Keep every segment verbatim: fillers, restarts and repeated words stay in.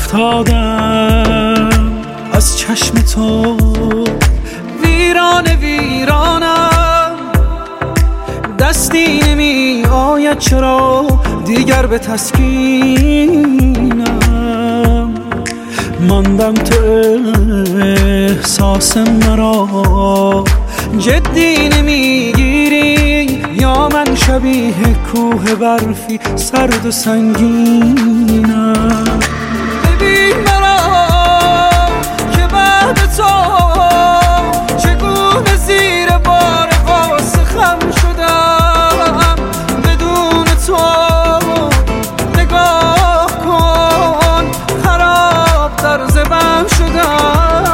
افتادم از چشم تو، ویران ویرانم، دستی نمی آید چرا دیگر به تسکینم. ماندم تو احساس مرا جدی نمیگیری، یا من شبیه کوه برفی سرد و سنگینم. ببین مرا که بعد تو چگونه زیر بار غصه خم شدم. بدون تو نگاه کن خراب در زبم شدم.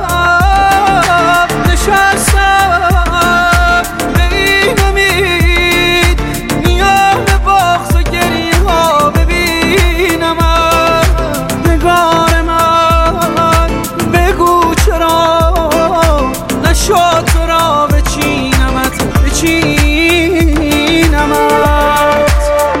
نشستم به این امید میان بغض و گریه ها ببینم نگار من. بگو چرا نشد تو را بچینمت بچینمت.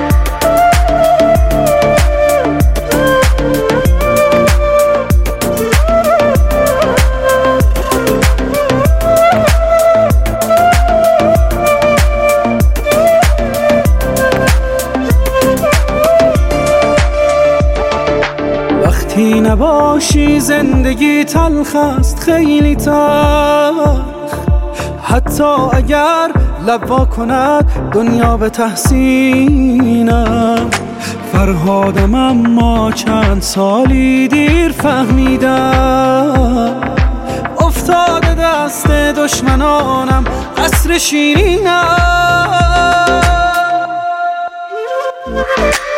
وقتی نباشی زندگی تلخ است، خیلی تلخ. حتی اگر لب وا کند دنیا به تحسینم. فرهادم اما چند سالی دیر فهمیدم، افتاده دست دشمنانم قصر شیرینم.